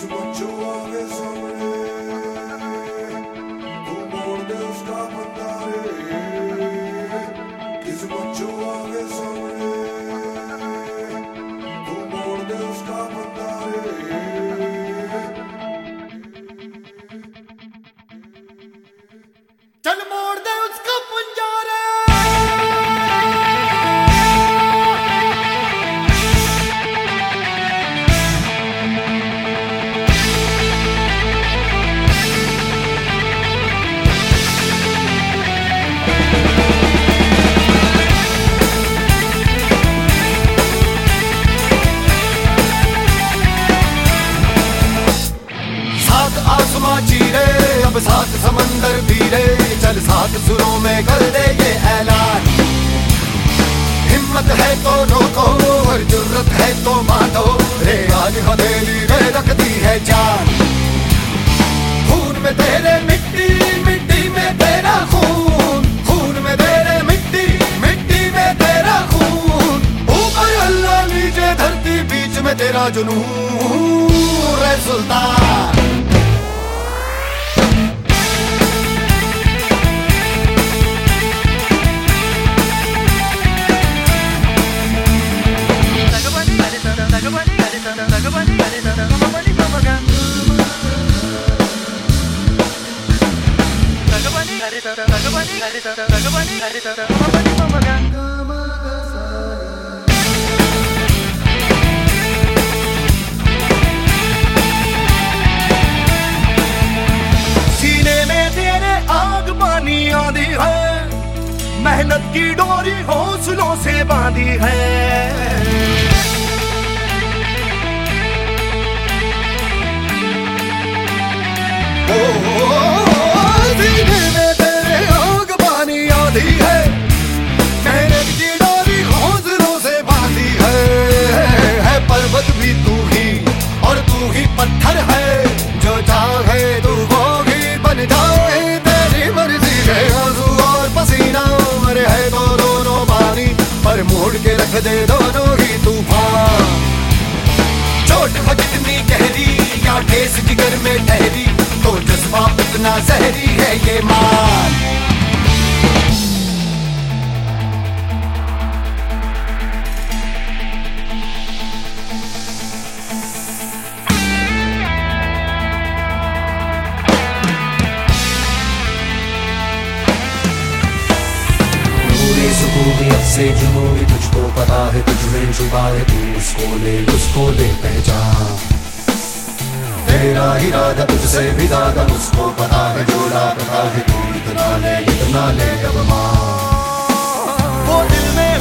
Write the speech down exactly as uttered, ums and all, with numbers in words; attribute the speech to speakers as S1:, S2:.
S1: बच्चों आगे सामने तू मोड़ दे उसका बंदा रे, किस बच्चों आगे सामने तू मोड़ दे उसका बंदा रे। चल मोड़ दे उसका पंजा रे। आसमां चीरे अब सात समंदर पीरे, चल सात सुरों में कर दे ये ऐलान। हिम्मत है तो रोको और जुर्रत है तो मानो, रे आज हथेली में रखती है जान। खून में तेरे मिट्टी मिट्टी में तेरा खून, खून में तेरे मिट्टी मिट्टी में तेरा खून। ऊपर अल्लाह नीचे धरती बीच में तेरा जुनून रे सुल्तान। सीने में तेरे आग पानी आंधी है, मेहनत की डोरी हौसलों से बांधी है। सीने में तेरे आग पानी आंधी है, मेहनत की डोरी हौसलों से बांधी है। है पर्वत भी तू ही और तू ही पत्थर है, जो चाहे तू वो ही बन जाए तेरी मर्जी है। आंसू और पसीना मरे है तो दोनों पानी, पर मोड़ के रख दे दोनों ही तूफान। चोट है कितनी गहरी या ठेस जिगर में ठहरी, तो जज्बा उतना जहरी है ये मान।
S2: सुकूनियत से जुनूनी तुझको पता है, तुझ में छुपा है तू उसको ले उसको ले पहचान। तेरा इरादा तुझसे भी ज्यादा उसको पता है, जो लापता है तू इतना ले इतना ले अब मान।
S1: वो दिल में